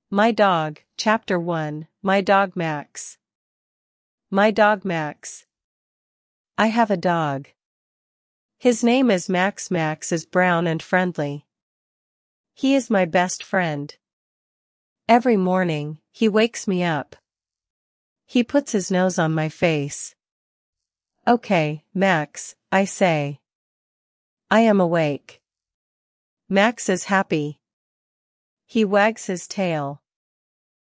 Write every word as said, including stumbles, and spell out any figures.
My Dog, Chapter one, My Dog Max. My dog Max. I have a dog. His name is Max. Max is brown and friendly. He is my best friend. Every morning, he wakes me up. He puts his nose on my face. Okay, Max, I say. I am awake. Max is happy. He wags his tail.